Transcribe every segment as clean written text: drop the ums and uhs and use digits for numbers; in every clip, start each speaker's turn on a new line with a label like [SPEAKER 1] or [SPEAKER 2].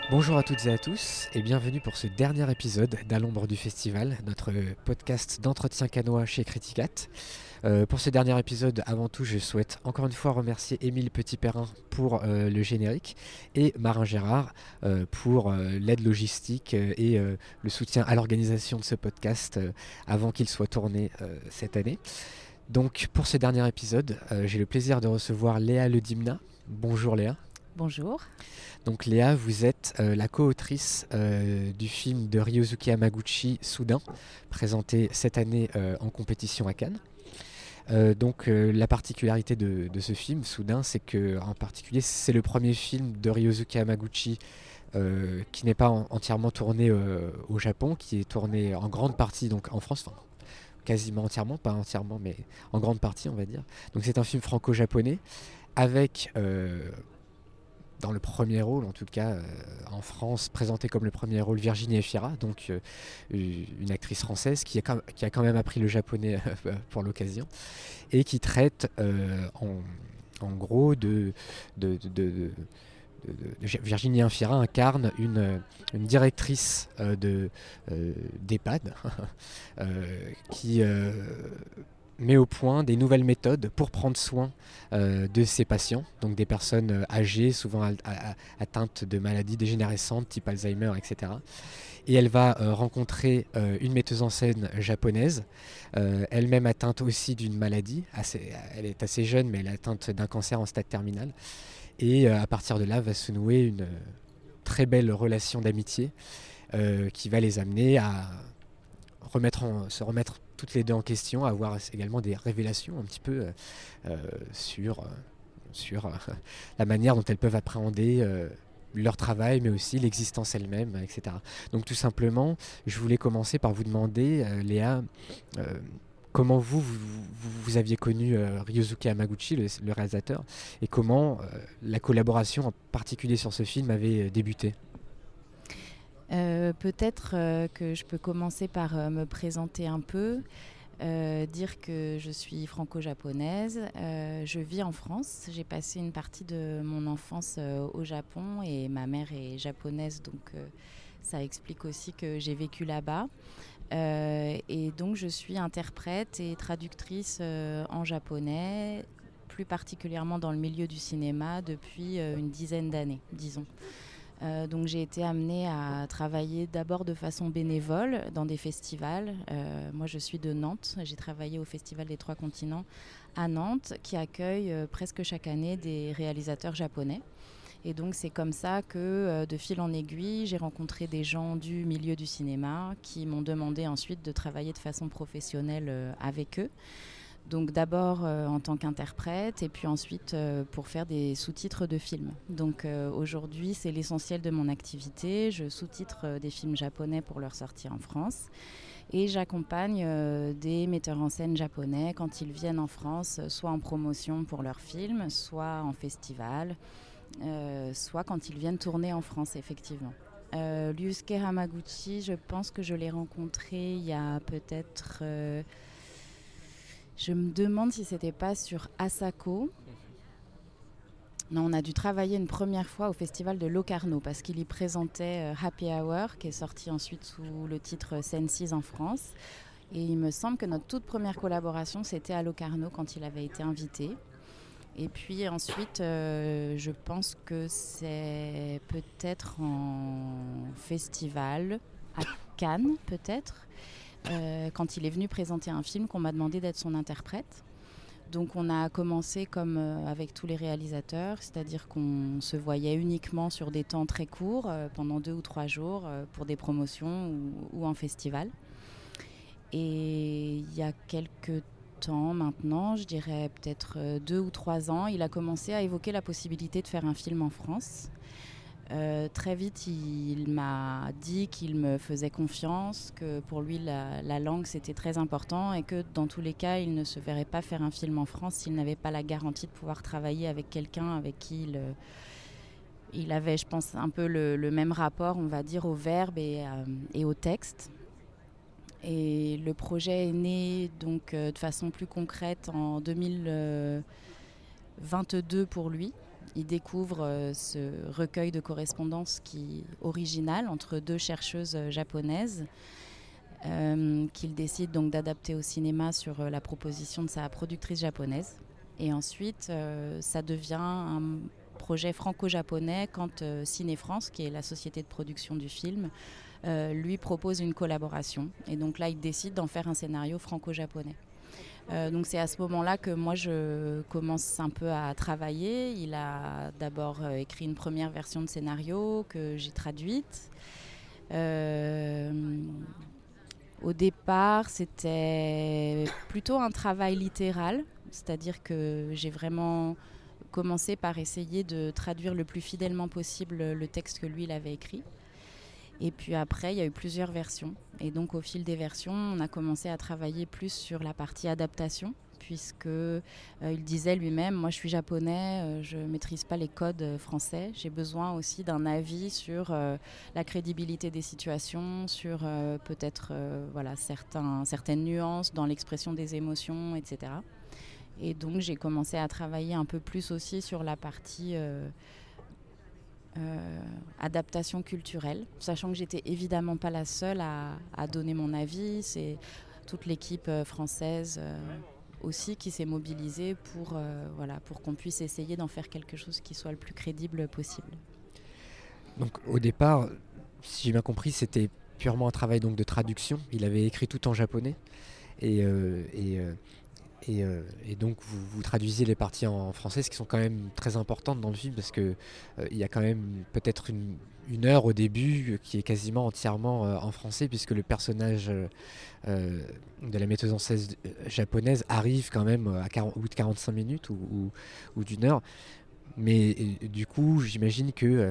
[SPEAKER 1] Bonjour à toutes et à tous et bienvenue pour ce dernier épisode d'À l'ombre du festival, notre podcast d'entretien canois chez Criticat. Pour ce dernier épisode, avant tout, je souhaite encore une fois remercier Émile Petit-Perrin pour le générique et Marin Gérard pour l'aide logistique et le soutien à l'organisation de ce podcast avant qu'il soit tourné cette année. Donc pour ce dernier épisode, j'ai le plaisir de recevoir Léa Ledimna. Bonjour Léa.
[SPEAKER 2] Bonjour.
[SPEAKER 1] Donc Léa, vous êtes la co-autrice du film de Ryosuke Hamaguchi, Soudain, présenté cette année en compétition à Cannes. La particularité de ce film, Soudain, c'est que en particulier c'est le premier film de Ryosuke Hamaguchi qui n'est pas entièrement tourné au Japon, qui est tourné en grande partie donc en France, enfin quasiment entièrement, pas entièrement, mais en grande partie on va dire. Donc c'est un film franco-japonais avec dans le premier rôle, en tout cas en France, présenté comme le premier rôle Virginie Efira, donc une actrice française qui a quand même appris le japonais pour l'occasion, et qui traite en gros Virginie Efira incarne une directrice d'EHPAD qui met au point des nouvelles méthodes pour prendre soin de ses patients, donc des personnes âgées, souvent atteintes de maladies dégénérescentes type Alzheimer, etc. Et elle va rencontrer une metteuse en scène japonaise, elle-même atteinte aussi d'une maladie, elle est assez jeune mais elle est atteinte d'un cancer en stade terminal. Et à partir de là va se nouer une très belle relation d'amitié qui va les amener à se remettre toutes les deux en question, à avoir également des révélations un petit peu sur la manière dont elles peuvent appréhender leur travail, mais aussi l'existence elle-même, etc. Donc tout simplement, je voulais commencer par vous demander, Léa, comment vous aviez connu Ryosuke Hamaguchi, le réalisateur, et comment la collaboration, en particulier sur ce film, avait débuté.
[SPEAKER 2] Peut-être que je peux commencer par me présenter un peu, dire que je suis franco-japonaise. Je vis en France. J'ai passé une partie de mon enfance au Japon et ma mère est japonaise, donc ça explique aussi que j'ai vécu là-bas. Et donc je suis interprète et traductrice en japonais, plus particulièrement dans le milieu du cinéma depuis une dizaine d'années, disons. Donc j'ai été amenée à travailler d'abord de façon bénévole dans des festivals. Moi je suis de Nantes, j'ai travaillé au Festival des Trois Continents à Nantes qui accueille presque chaque année des réalisateurs japonais. Et donc c'est comme ça que de fil en aiguille, j'ai rencontré des gens du milieu du cinéma qui m'ont demandé ensuite de travailler de façon professionnelle avec eux. Donc d'abord en tant qu'interprète et puis ensuite pour faire des sous-titres de films. Donc aujourd'hui c'est l'essentiel de mon activité. Je sous-titre des films japonais pour leur sortie en France. Et j'accompagne des metteurs en scène japonais quand ils viennent en France, soit en promotion pour leurs films, soit en festival, soit quand ils viennent tourner en France effectivement. Ryosuke Hamaguchi, je pense que je l'ai rencontré il y a peut-être... je me demande si c'était pas sur Asako. Non, on a dû travailler une première fois au festival de Locarno parce qu'il y présentait Happy Hour, qui est sorti ensuite sous le titre Senses en France. Et il me semble que notre toute première collaboration, c'était à Locarno quand il avait été invité. Et puis ensuite, je pense que c'est peut-être en festival, à Cannes peut-être. Quand il est venu présenter un film qu'on m'a demandé d'être son interprète. Donc on a commencé comme avec tous les réalisateurs, c'est-à-dire qu'on se voyait uniquement sur des temps très courts, pendant 2 ou 3 jours, pour des promotions ou en festival. Et il y a quelques temps maintenant, je dirais peut-être 2 ou 3 ans, il a commencé à évoquer la possibilité de faire un film en France. Très vite, il m'a dit qu'il me faisait confiance, que pour lui, la langue, c'était très important et que dans tous les cas, il ne se verrait pas faire un film en France s'il n'avait pas la garantie de pouvoir travailler avec quelqu'un avec qui il avait, je pense, un peu le même rapport, on va dire, au verbe et au texte. Et le projet est né donc, de façon plus concrète en 2022 pour lui. il découvre ce recueil de correspondances original entre deux chercheuses japonaises qu'il décide donc d'adapter au cinéma sur la proposition de sa productrice japonaise. Et ensuite, ça devient un projet franco-japonais quand Ciné France, qui est la société de production du film, lui propose une collaboration. Et donc là, il décide d'en faire un scénario franco-japonais. Donc c'est à ce moment-là que moi je commence un peu à travailler. Il a d'abord écrit une première version de scénario que j'ai traduite. Au départ, c'était plutôt un travail littéral, c'est-à-dire que j'ai vraiment commencé par essayer de traduire le plus fidèlement possible le texte que lui il avait écrit. Et puis après, il y a eu plusieurs versions. Et donc, au fil des versions, on a commencé à travailler plus sur la partie adaptation, puisque il disait lui-même, moi je suis japonais, je ne maîtrise pas les codes français. J'ai besoin aussi d'un avis sur la crédibilité des situations, sur peut-être certaines nuances dans l'expression des émotions, etc. Et donc, j'ai commencé à travailler un peu plus aussi sur la partie... adaptation culturelle, sachant que j'étais évidemment pas la seule à donner mon avis. C'est toute l'équipe française aussi qui s'est mobilisée pour qu'on puisse essayer d'en faire quelque chose qui soit le plus crédible possible.
[SPEAKER 1] Donc au départ, si j'ai bien compris, c'était purement un travail donc de traduction. Il avait écrit tout en japonais et donc vous traduisiez les parties en français, ce qui sont quand même très importantes dans le film, parce que il y a quand même peut-être une heure au début qui est quasiment entièrement en français, puisque le personnage de la metteuse en scène japonaise arrive quand même au bout de 45 minutes ou d'une heure. Mais du coup, j'imagine que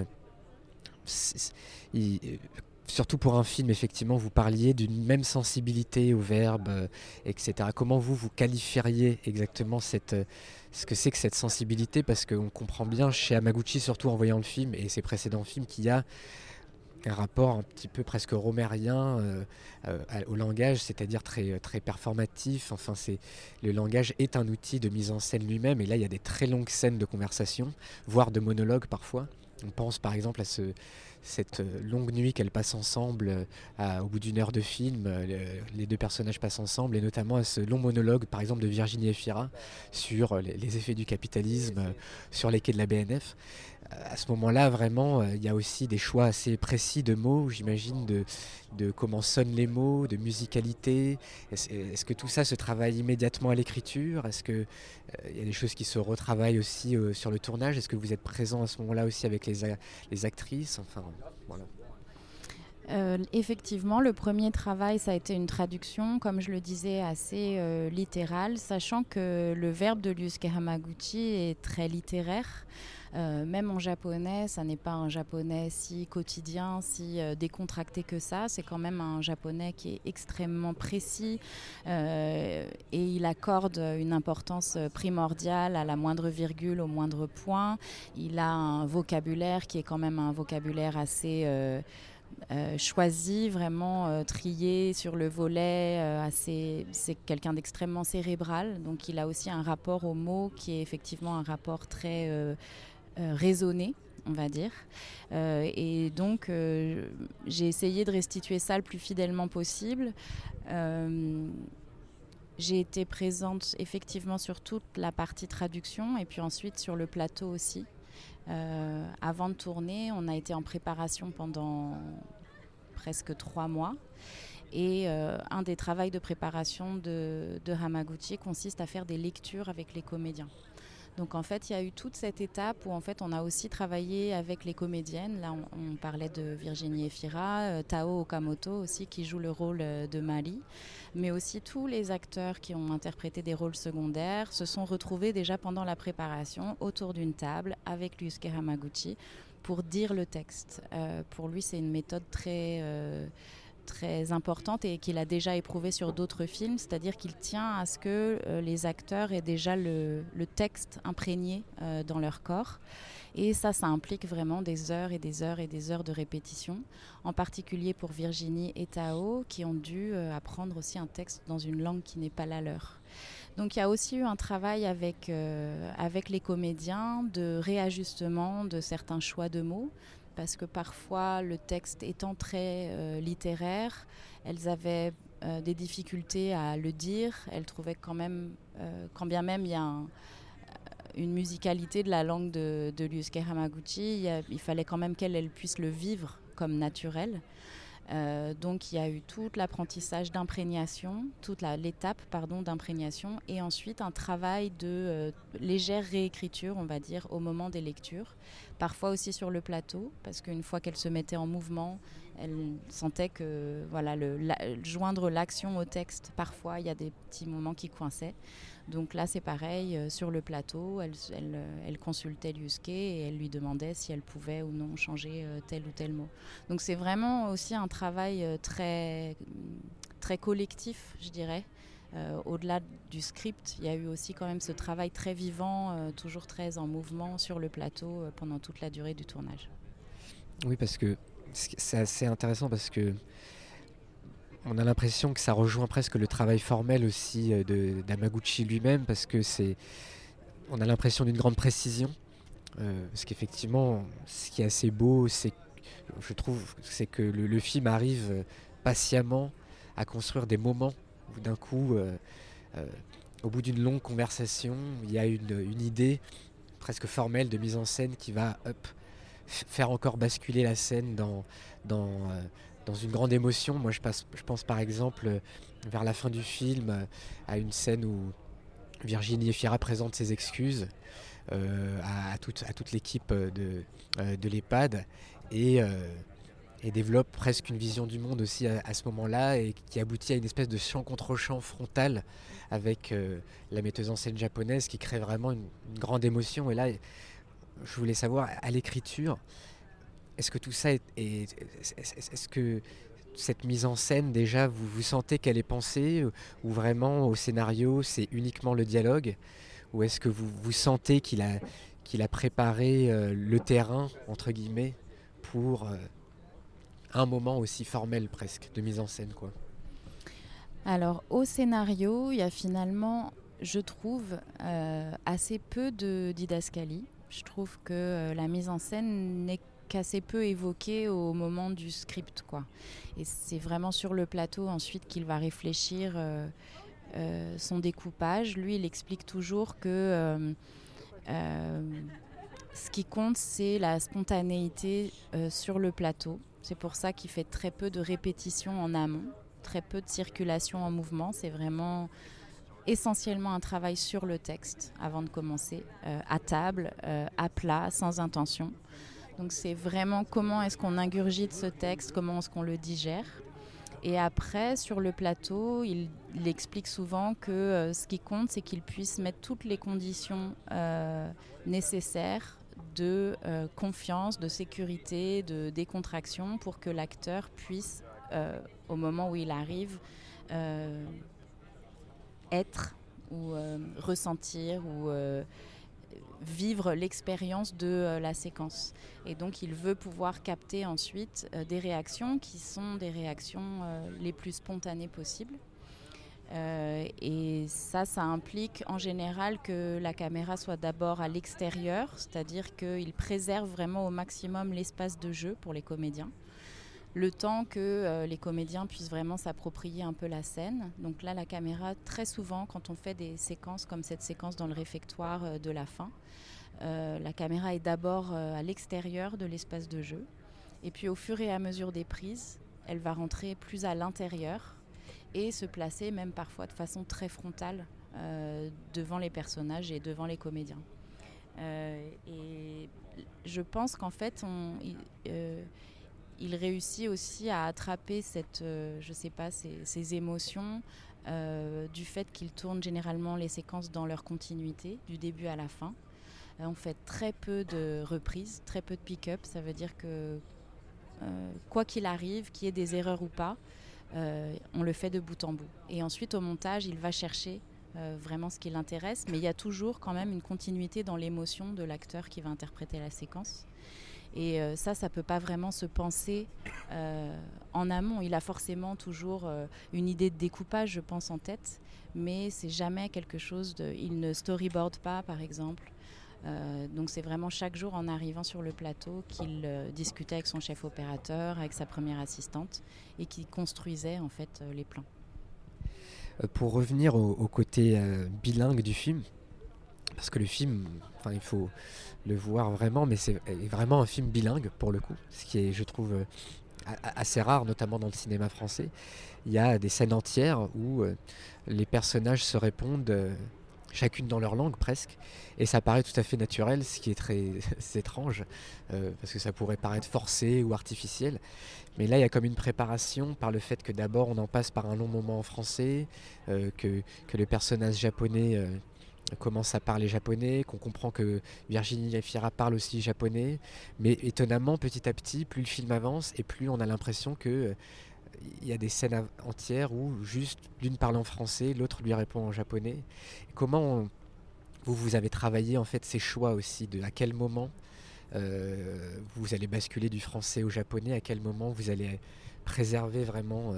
[SPEAKER 1] surtout pour un film, effectivement, vous parliez d'une même sensibilité au verbe, etc. Comment vous qualifieriez exactement ce que c'est que cette sensibilité? Parce qu'on comprend bien chez Hamaguchi, surtout en voyant le film et ses précédents films, qu'il y a un rapport un petit peu presque romérien au langage, c'est-à-dire très, très performatif. Enfin, le langage est un outil de mise en scène lui-même, et là, il y a des très longues scènes de conversation, voire de monologues parfois. On pense par exemple à cette longue nuit qu'elles passent ensemble au bout d'une heure de film. Les deux personnages passent ensemble, et notamment à ce long monologue par exemple de Virginie Efira sur les effets du capitalisme sur les quais de la BNF. À ce moment-là, vraiment, il y a aussi des choix assez précis de mots, j'imagine, de comment sonnent les mots, de musicalité. Est-ce que tout ça se travaille immédiatement à l'écriture? Est-ce qu'il y a des choses qui se retravaillent aussi sur le tournage? Est-ce que vous êtes présent à ce moment-là aussi avec les actrices? Enfin, voilà.
[SPEAKER 2] Effectivement, le premier travail, ça a été une traduction, comme je le disais, assez littérale, sachant que le verbe de Ryusuke Hamaguchi est très littéraire. Même en japonais, ça n'est pas un japonais si quotidien, si décontracté que ça. C'est quand même un japonais qui est extrêmement précis et il accorde une importance primordiale à la moindre virgule, au moindre point. Il a un vocabulaire qui est quand même un vocabulaire assez... choisi, vraiment trié sur le volet, c'est quelqu'un d'extrêmement cérébral, donc il a aussi un rapport aux mots qui est effectivement un rapport très raisonné, on va dire. Et donc j'ai essayé de restituer ça le plus fidèlement possible. J'ai été présente effectivement sur toute la partie traduction et puis ensuite sur le plateau aussi. Avant de tourner, on a été en préparation pendant presque 3 mois. Et un des travaux de préparation de Hamaguchi consiste à faire des lectures avec les comédiens. Donc en fait, il y a eu toute cette étape où en fait, on a aussi travaillé avec les comédiennes. Là, on parlait de Virginie Efira, Tao Okamoto aussi, qui joue le rôle de Mali. Mais aussi tous les acteurs qui ont interprété des rôles secondaires se sont retrouvés déjà pendant la préparation autour d'une table avec Ryusuke Hamaguchi pour dire le texte. Pour lui, c'est une méthode très très importante et qu'il a déjà éprouvée sur d'autres films, c'est-à-dire qu'il tient à ce que les acteurs aient déjà le texte imprégné dans leur corps. Et ça implique vraiment des heures et des heures et des heures de répétition, en particulier pour Virginie et Tao, qui ont dû apprendre aussi un texte dans une langue qui n'est pas la leur. Donc il y a aussi eu un travail avec les comédiens de réajustement de certains choix de mots, parce que parfois le texte étant très littéraire, elles avaient des difficultés à le dire. Elles trouvaient quand même, quand bien même il y a une musicalité de la langue de Ryusuke Hamaguchi, il fallait quand même qu'elle puisse le vivre comme naturel. Donc il y a eu tout l'apprentissage d'imprégnation, l'étape d'imprégnation, et ensuite un travail de légère réécriture, on va dire, au moment des lectures. Parfois aussi sur le plateau, parce qu'une fois qu'elle se mettait en mouvement, elle sentait que joindre l'action au texte, parfois il y a des petits moments qui coinçaient. Donc là c'est pareil, sur le plateau, elle consultait Ryusuke et elle lui demandait si elle pouvait ou non changer tel ou tel mot. Donc c'est vraiment aussi un travail très, très collectif, je dirais. Au-delà du script, il y a eu aussi quand même ce travail très vivant, toujours très en mouvement sur le plateau pendant toute la durée du tournage.
[SPEAKER 1] Oui, parce que c'est assez intéressant parce que on a l'impression que ça rejoint presque le travail formel aussi d'Hamaguchi lui-même, parce que on a l'impression d'une grande précision. Parce qu'effectivement, ce qui est assez beau, je trouve, c'est que le film arrive patiemment à construire des moments où d'un coup, au bout d'une longue conversation, il y a une idée presque formelle de mise en scène qui va faire encore basculer la scène dans une grande émotion. Moi je pense par exemple vers la fin du film à une scène où Virginie Efira présente ses excuses à toute l'équipe de l'EHPAD et développe presque une vision du monde aussi à ce moment-là, et qui aboutit à une espèce de chant contre chant frontal avec la metteuse en scène japonaise, qui crée vraiment une grande émotion. Et là, je voulais savoir, à l'écriture, est-ce que tout ça est-ce que cette mise en scène, déjà, vous sentez qu'elle est pensée, ou vraiment au scénario c'est uniquement le dialogue, ou est-ce que vous sentez qu'il a préparé le terrain entre guillemets pour un moment aussi formel presque de mise en scène, quoi?
[SPEAKER 2] Alors au scénario, il y a finalement, je trouve, assez peu de didascalie. Je trouve que la mise en scène n'est qu'assez peu évoquée au moment du script, quoi. Et c'est vraiment sur le plateau ensuite qu'il va réfléchir son découpage. Lui, il explique toujours que ce qui compte, c'est la spontanéité sur le plateau. C'est pour ça qu'il fait très peu de répétitions en amont, très peu de circulation en mouvement. C'est vraiment essentiellement un travail sur le texte avant de commencer, à table, à plat, sans intention. Donc c'est vraiment comment est-ce qu'on ingurgite ce texte, comment est-ce qu'on le digère. Et après, sur le plateau, il explique souvent que ce qui compte, c'est qu'il puisse mettre toutes les conditions nécessaires de confiance, de sécurité, de décontraction, pour que l'acteur puisse, au moment où il arrive, être ou ressentir ou vivre l'expérience de la séquence. Et donc il veut pouvoir capter ensuite des réactions qui sont des réactions les plus spontanées possibles. Et ça implique en général que la caméra soit d'abord à l'extérieur, c'est-à-dire qu'il préserve vraiment au maximum l'espace de jeu pour les comédiens, le temps que les comédiens puissent vraiment s'approprier un peu la scène. Donc là, la caméra, très souvent, quand on fait des séquences comme cette séquence dans le réfectoire de la fin, la caméra est d'abord à l'extérieur de l'espace de jeu. Et puis au fur et à mesure des prises, elle va rentrer plus à l'intérieur et se placer même parfois de façon très frontale devant les personnages et devant les comédiens. Et je pense qu'en fait, il réussit aussi à attraper ces émotions du fait qu'il tourne généralement les séquences dans leur continuité, du début à la fin. On fait très peu de reprises, très peu de pick-up. Ça veut dire que quoi qu'il arrive, qu'il y ait des erreurs ou pas, on le fait de bout en bout. Et ensuite, au montage, il va chercher vraiment ce qui l'intéresse, mais il y a toujours quand même une continuité dans l'émotion de l'acteur qui va interpréter la séquence. Et ça ne peut pas vraiment se penser en amont. Il a forcément toujours une idée de découpage, je pense, en tête, mais c'est jamais quelque chose de... Il ne storyboard pas, par exemple. Donc c'est vraiment chaque jour en arrivant sur le plateau qu'il discutait avec son chef opérateur, avec sa première assistante, et qu'il construisait en fait les plans.
[SPEAKER 1] Pour revenir au côté bilingue du film, parce que le film, il faut le voir vraiment, mais c'est vraiment un film bilingue pour le coup, ce qui est, je trouve, assez rare, notamment dans le cinéma français. Il y a des scènes entières où les personnages se répondent chacune dans leur langue presque, et ça paraît tout à fait naturel, ce qui est très étrange, parce que ça pourrait paraître forcé ou artificiel. Mais là, il y a comme une préparation par le fait que d'abord on en passe par un long moment en français, que le personnage japonais commence à parler japonais, qu'on comprend que Virginie Efira parle aussi japonais, mais étonnamment, petit à petit, plus le film avance et plus on a l'impression que il y a des scènes entières où juste l'une parle en français, l'autre lui répond en japonais. Comment vous avez travaillé en fait ces choix aussi, de à quel moment vous allez basculer du français au japonais, à quel moment vous allez préserver vraiment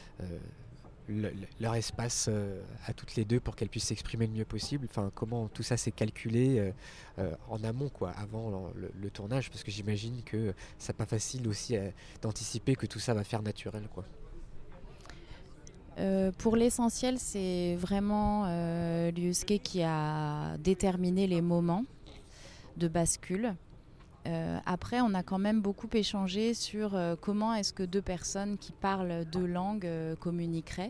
[SPEAKER 1] leur espace à toutes les deux pour qu'elles puissent s'exprimer le mieux possible. Enfin, comment tout ça s'est calculé en amont, quoi, avant le tournage, parce que j'imagine que c'est pas facile aussi d'anticiper que tout ça va faire naturel, quoi.
[SPEAKER 2] Pour l'essentiel, c'est vraiment Ryusuke qui a déterminé les moments de bascule. Après, on a quand même beaucoup échangé sur comment est-ce que deux personnes qui parlent deux langues communiqueraient.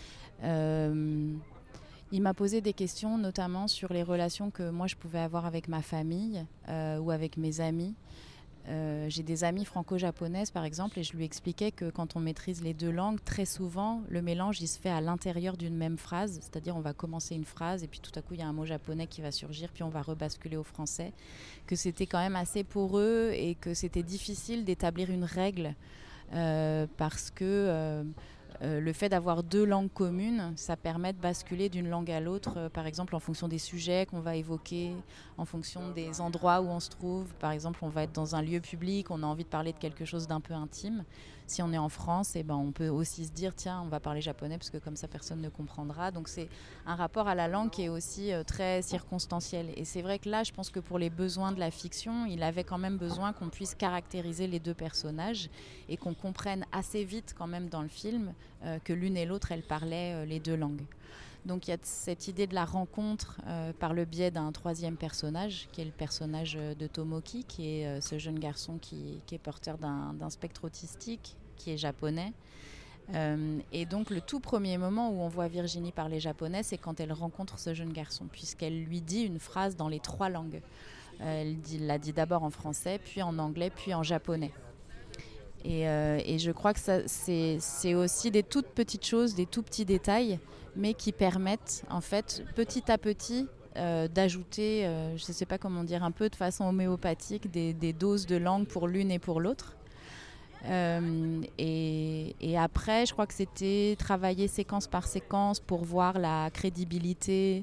[SPEAKER 2] Il m'a posé des questions, notamment sur les relations que moi je pouvais avoir avec ma famille ou avec mes amis. J'ai des amies franco-japonaises par exemple, et je lui expliquais que quand on maîtrise les deux langues, très souvent le mélange il se fait à l'intérieur d'une même phrase, c'est-à-dire on va commencer une phrase et puis tout à coup il y a un mot japonais qui va surgir, puis on va rebasculer au français, que c'était quand même assez poreux et que c'était difficile d'établir une règle parce que le fait d'avoir deux langues communes, ça permet de basculer d'une langue à l'autre, par exemple en fonction des sujets qu'on va évoquer, en fonction des endroits où on se trouve. Par exemple, on va être dans un lieu public, on a envie de parler de quelque chose d'un peu intime. Si on est en France, on peut aussi se dire, tiens, on va parler japonais parce que comme ça, personne ne comprendra. Donc c'est un rapport à la langue qui est aussi très circonstanciel. Et c'est vrai que là, je pense que pour les besoins de la fiction, il avait quand même besoin qu'on puisse caractériser les deux personnages et qu'on comprenne assez vite quand même dans le film que l'une et l'autre, elles parlaient les deux langues. Donc il y a cette idée de la rencontre par le biais d'un troisième personnage, qui est le personnage de Tomoki, qui est ce jeune garçon qui est porteur d'un spectre autistique, qui est japonais. Et donc le tout premier moment où on voit Virginie parler japonais, c'est quand elle rencontre ce jeune garçon, puisqu'elle lui dit une phrase dans les trois langues. Elle l'a dit d'abord en français, puis en anglais, puis en japonais. Et je crois que c'est aussi des toutes petites choses, des tout petits détails, mais qui permettent en fait petit à petit d'ajouter, je ne sais pas comment dire, un peu de façon homéopathique des doses de langue pour l'une et pour l'autre. Et après, je crois que c'était travailler séquence par séquence pour voir la crédibilité.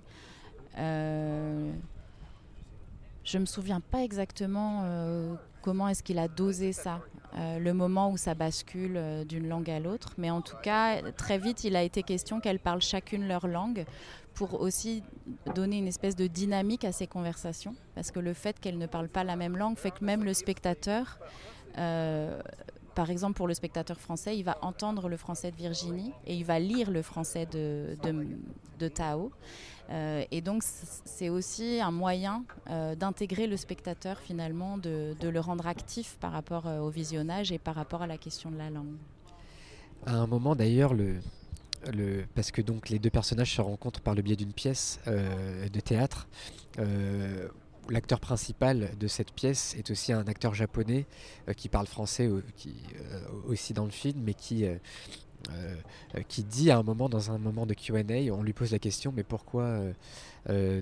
[SPEAKER 2] Je ne me souviens pas exactement comment est-ce qu'il a dosé ça, le moment où ça bascule d'une langue à l'autre. Mais en tout cas, très vite, il a été question qu'elles parlent chacune leur langue pour aussi donner une espèce de dynamique à ces conversations. Parce que le fait qu'elles ne parlent pas la même langue fait que même le spectateur... par exemple, pour le spectateur français, il va entendre le français de Virginie et il va lire le français de Tao. Et donc, c'est aussi un moyen d'intégrer le spectateur, finalement, de le rendre actif par rapport au visionnage et par rapport à la question de la langue.
[SPEAKER 1] À un moment, d'ailleurs, parce que donc, les deux personnages se rencontrent par le biais d'une pièce de théâtre. L'acteur principal de cette pièce est aussi un acteur japonais qui parle français aussi dans le film, mais qui dit à un moment, dans un moment de Q&A, on lui pose la question, mais pourquoi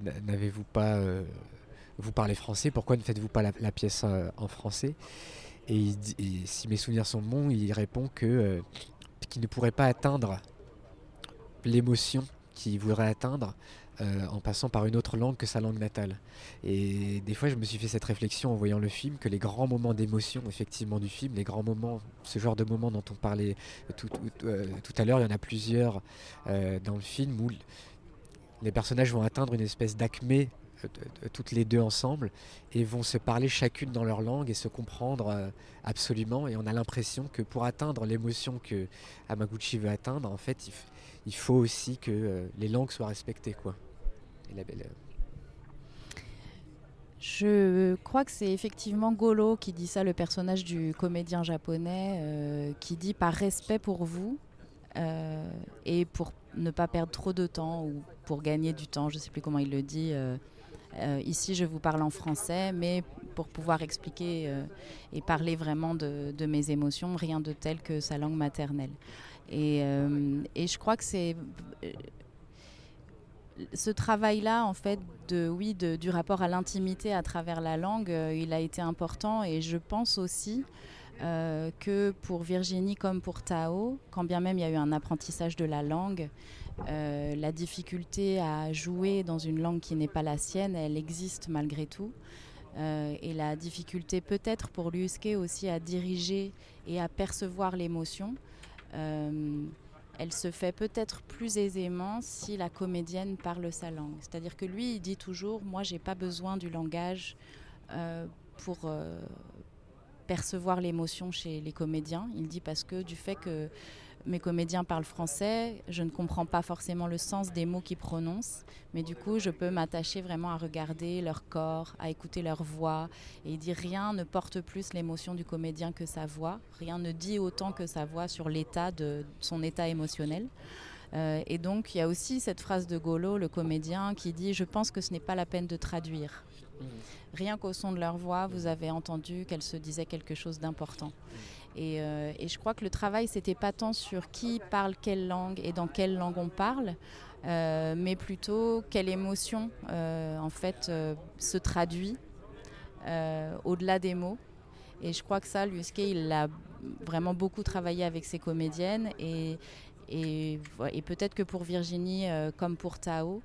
[SPEAKER 1] n'avez-vous pas... vous parlez français, pourquoi ne faites-vous pas la pièce en français ? et si mes souvenirs sont bons, il répond qu'il ne pourrait pas atteindre l'émotion qu'il voudrait atteindre en passant par une autre langue que sa langue natale. Et des fois, je me suis fait cette réflexion en voyant le film, que les grands moments d'émotion, effectivement, du film, les grands moments, ce genre de moments dont on parlait tout à l'heure, il y en a plusieurs dans le film où les personnages vont atteindre une espèce d'acmé toutes les deux ensemble et vont se parler chacune dans leur langue et se comprendre absolument, et on a l'impression que pour atteindre l'émotion que Hamaguchi veut atteindre, en fait il faut aussi que les langues soient respectées, quoi. Et
[SPEAKER 2] Je crois que c'est effectivement Golo qui dit ça, le personnage du comédien japonais, qui dit par respect pour vous et pour ne pas perdre trop de temps ou pour gagner du temps, je ne sais plus comment il le dit. Ici, je vous parle en français, mais pour pouvoir expliquer et parler vraiment de mes émotions, rien de tel que sa langue maternelle. Et je crois que c'est ce travail-là, en fait, du rapport à l'intimité à travers la langue, il a été important. Et je pense aussi que pour Virginie comme pour Tao, quand bien même il y a eu un apprentissage de la langue, la difficulté à jouer dans une langue qui n'est pas la sienne, elle existe malgré tout. Et la difficulté peut-être pour Ryusuke aussi à diriger et à percevoir l'émotion, elle se fait peut-être plus aisément si la comédienne parle sa langue. C'est-à-dire que lui, il dit toujours, moi, j'ai pas besoin du langage pour percevoir l'émotion chez les comédiens. Il dit parce que du fait que mes comédiens parlent français, je ne comprends pas forcément le sens des mots qu'ils prononcent, mais du coup, je peux m'attacher vraiment à regarder leur corps, à écouter leur voix. Et il dit rien ne porte plus l'émotion du comédien que sa voix, rien ne dit autant que sa voix sur son état émotionnel. Et donc, il y a aussi cette phrase de Golo, le comédien, qui dit « Je pense que ce n'est pas la peine de traduire ». Rien qu'au son de leur voix, vous avez entendu qu'elles se disaient quelque chose d'important. Et je crois que le travail, c'était pas tant sur qui parle quelle langue et dans quelle langue on parle, mais plutôt quelle émotion en fait se traduit au-delà des mots. Et je crois que ça, Ryusuke, il l'a vraiment beaucoup travaillé avec ses comédiennes. Et peut-être que pour Virginie, comme pour Tao,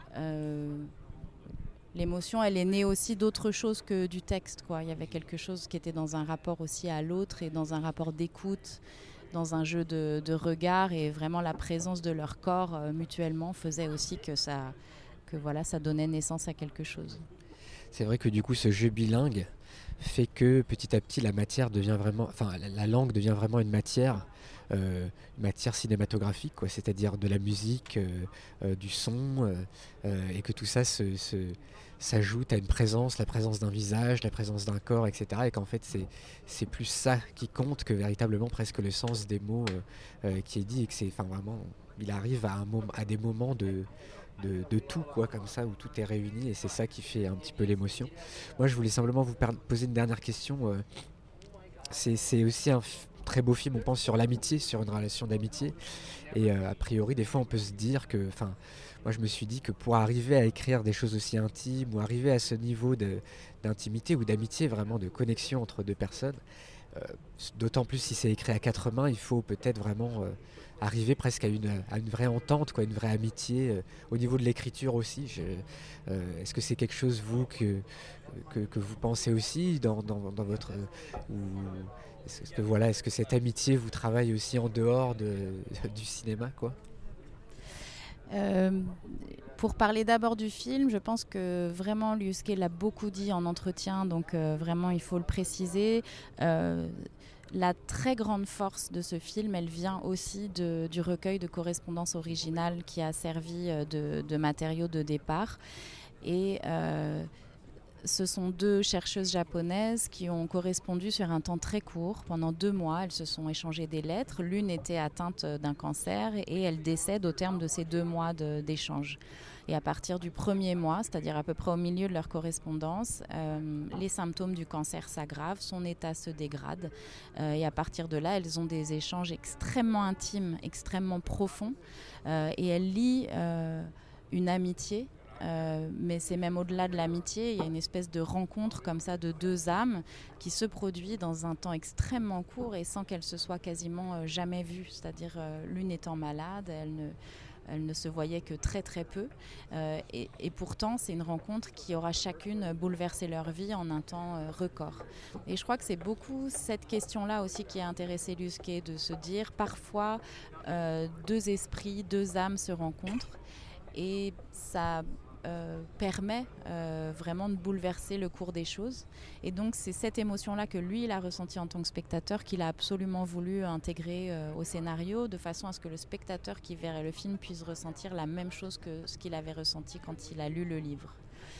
[SPEAKER 2] l'émotion, elle est née aussi d'autre chose que du texte, quoi. Il y avait quelque chose qui était dans un rapport aussi à l'autre et dans un rapport d'écoute, dans un jeu de regard, et vraiment la présence de leur corps mutuellement faisait aussi que ça donnait naissance à quelque chose.
[SPEAKER 1] C'est vrai que du coup, ce jeu bilingue fait que petit à petit, la langue devient vraiment une matière cinématographique, quoi, c'est-à-dire de la musique, du son, et que tout ça s'ajoute à une présence, la présence d'un visage, la présence d'un corps, etc. Et qu'en fait, c'est plus ça qui compte que véritablement presque le sens des mots qui est dit, et que vraiment, il arrive à des moments de tout, quoi, comme ça, où tout est réuni, et c'est ça qui fait un petit peu l'émotion. Moi, je voulais simplement vous poser une dernière question. C'est aussi un très beau film, on pense, sur l'amitié, sur une relation d'amitié. Et a priori, des fois, on peut se dire que... moi, je me suis dit que pour arriver à écrire des choses aussi intimes, ou arriver à ce niveau d'intimité ou d'amitié, vraiment de connexion entre deux personnes, d'autant plus si c'est écrit à quatre mains, il faut peut-être vraiment arriver presque à une vraie entente, quoi, une vraie amitié, au niveau de l'écriture aussi. Est-ce que c'est quelque chose, vous, que vous pensez aussi dans votre... est-ce que cette amitié vous travaille aussi en dehors du cinéma, quoi?
[SPEAKER 2] Pour parler d'abord du film, je pense que vraiment Ryusuke l'a beaucoup dit en entretien, donc vraiment il faut le préciser. La très grande force de ce film, elle vient aussi du recueil de correspondances originales qui a servi de matériau de départ. Et ce sont deux chercheuses japonaises qui ont correspondu sur un temps très court. Pendant 2 mois, elles se sont échangées des lettres. L'une était atteinte d'un cancer et elle décède au terme de ces 2 mois d'échange. Et à partir du 1er mois, c'est-à-dire à peu près au milieu de leur correspondance, les symptômes du cancer s'aggravent, son état se dégrade. Et à partir de là, elles ont des échanges extrêmement intimes, extrêmement profonds. Et elles lient une amitié mais c'est même au-delà de l'amitié. Il y a une espèce de rencontre comme ça de deux âmes qui se produit dans un temps extrêmement court et sans qu'elles se soient quasiment jamais vues. C'est-à-dire l'une étant malade, elle ne se voyait que très très peu et pourtant c'est une rencontre qui aura chacune bouleversé leur vie en un temps record. Et je crois que c'est beaucoup cette question-là aussi qui a intéressé Lusquet, de se dire parfois deux esprits, deux âmes se rencontrent et ça permet vraiment de bouleverser le cours des choses. Et donc c'est cette émotion-là que lui, il a ressentie en tant que spectateur, qu'il a absolument voulu intégrer au scénario, de façon à ce que le spectateur qui verrait le film puisse ressentir la même chose que ce qu'il avait ressenti quand il a lu le livre.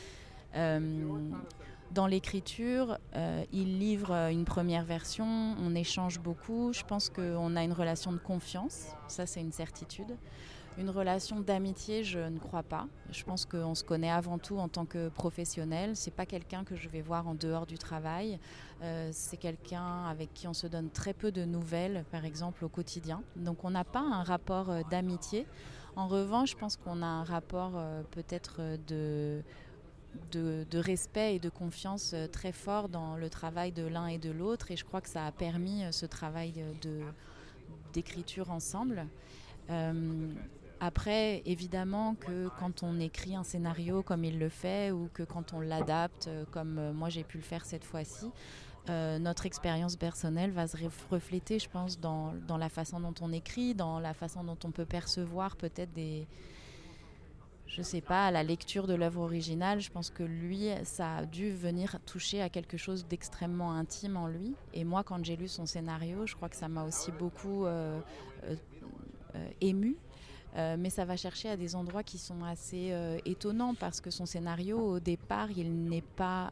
[SPEAKER 2] Dans l'écriture, il livre une première version, on échange beaucoup, je pense qu'on a une relation de confiance, ça c'est une certitude. Une relation d'amitié, je ne crois pas. Je pense qu'on se connaît avant tout en tant que professionnel. C'est pas quelqu'un que je vais voir en dehors du travail. C'est quelqu'un avec qui on se donne très peu de nouvelles, par exemple au quotidien. Donc on n'a pas un rapport d'amitié. En revanche, je pense qu'on a un rapport peut-être de respect et de confiance très fort dans le travail de l'un et de l'autre. Et je crois que ça a permis ce travail d'écriture ensemble. Après, évidemment que quand on écrit un scénario comme il le fait ou que quand on l'adapte comme moi j'ai pu le faire cette fois-ci, notre expérience personnelle va se refléter, je pense, dans la façon dont on écrit, dans la façon dont on peut percevoir peut-être je sais pas, à la lecture de l'œuvre originale. Je pense que lui, ça a dû venir toucher à quelque chose d'extrêmement intime en lui. Et moi, quand j'ai lu son scénario, je crois que ça m'a aussi beaucoup émue. Mais ça va chercher à des endroits qui sont assez étonnants parce que son scénario, au départ, il n'est pas...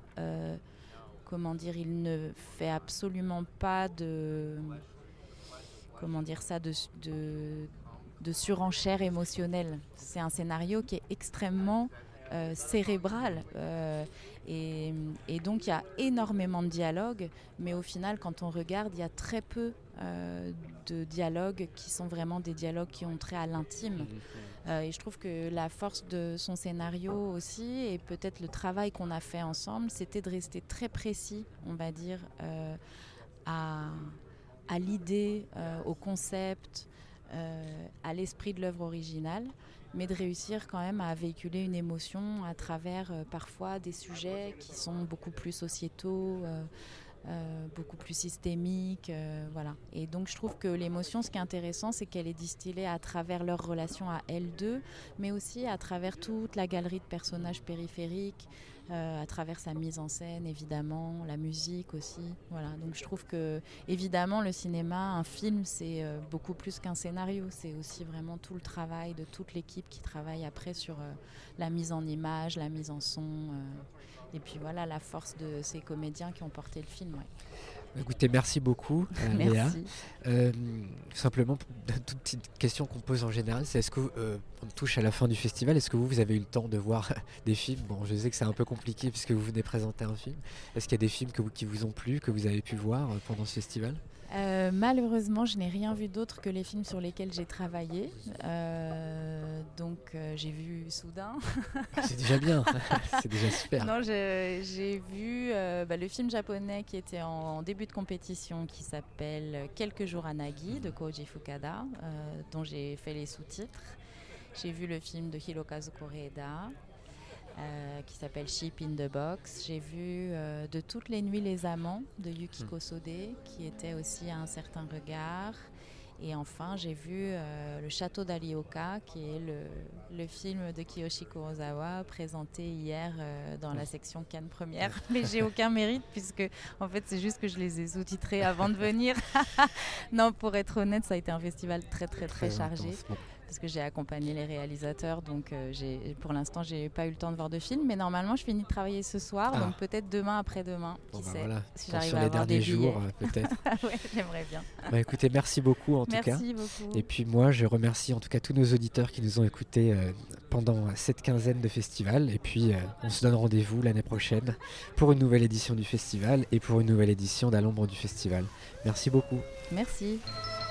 [SPEAKER 2] il ne fait absolument pas de surenchère émotionnelle. C'est un scénario qui est extrêmement cérébral et donc il y a énormément de dialogues, mais au final quand on regarde il y a très peu de dialogues qui sont vraiment des dialogues qui ont trait à l'intime et je trouve que la force de son scénario aussi et peut-être le travail qu'on a fait ensemble, c'était de rester très précis, on va dire, à l'idée, au concept, à l'esprit de l'œuvre originale, mais de réussir quand même à véhiculer une émotion à travers parfois des sujets qui sont beaucoup plus sociétaux, beaucoup plus systémiques, voilà. Et donc je trouve que l'émotion, ce qui est intéressant, c'est qu'elle est distillée à travers leur relation à elles deux, mais aussi à travers toute la galerie de personnages périphériques, à travers sa mise en scène évidemment, la musique aussi, voilà. Donc je trouve que évidemment le cinéma, un film, c'est beaucoup plus qu'un scénario, c'est aussi vraiment tout le travail de toute l'équipe qui travaille après sur la mise en image, la mise en son, et puis voilà la force de ces comédiens qui ont porté le film. Ouais.
[SPEAKER 1] Écoutez, merci beaucoup Léa. Simplement, une toute petite question qu'on pose en général, c'est est-ce que, on touche à la fin du festival, est-ce que vous avez eu le temps de voir des films? Bon, je sais que c'est un peu compliqué puisque vous venez présenter un film. Est-ce qu'il y a des films qui vous ont plu, que vous avez pu voir pendant ce festival?
[SPEAKER 2] Malheureusement, je n'ai rien vu d'autre que les films sur lesquels j'ai travaillé. Donc, j'ai vu Soudain.
[SPEAKER 1] C'est déjà bien, c'est déjà super.
[SPEAKER 2] Non, j'ai vu le film japonais qui était en début de compétition qui s'appelle Quelques jours à Nagi de Koji Fukada, dont j'ai fait les sous-titres. J'ai vu le film de Hirokazu Koreeda. Qui s'appelle Ship in the Box. J'ai vu De toutes les nuits les amants de Yukiko Sode qui était aussi à un certain regard. Et enfin j'ai vu Le Château d'Alioka qui est le film de Kiyoshi Kurosawa présenté hier dans la section Cannes Première. Mais j'ai aucun mérite puisque en fait c'est juste que je les ai sous-titrés avant de venir. Non, pour être honnête, ça a été un festival très très très chargé. Parce que j'ai accompagné les réalisateurs, donc pour l'instant j'ai pas eu le temps de voir de film, mais normalement je finis de travailler ce soir, donc peut-être demain, après-demain, qui sait,
[SPEAKER 1] voilà.
[SPEAKER 2] si j'arrive
[SPEAKER 1] sur
[SPEAKER 2] à
[SPEAKER 1] les
[SPEAKER 2] avoir
[SPEAKER 1] derniers
[SPEAKER 2] des billets.
[SPEAKER 1] jours peut-être.
[SPEAKER 2] Ouais, j'aimerais bien.
[SPEAKER 1] Écoutez, merci beaucoup en tout cas.
[SPEAKER 2] Merci beaucoup.
[SPEAKER 1] Et puis moi je remercie en tout cas tous nos auditeurs qui nous ont écoutés pendant cette quinzaine de festivals, et puis on se donne rendez-vous l'année prochaine pour une nouvelle édition du festival et pour une nouvelle édition d'À l'ombre du festival. Merci beaucoup.
[SPEAKER 2] Merci.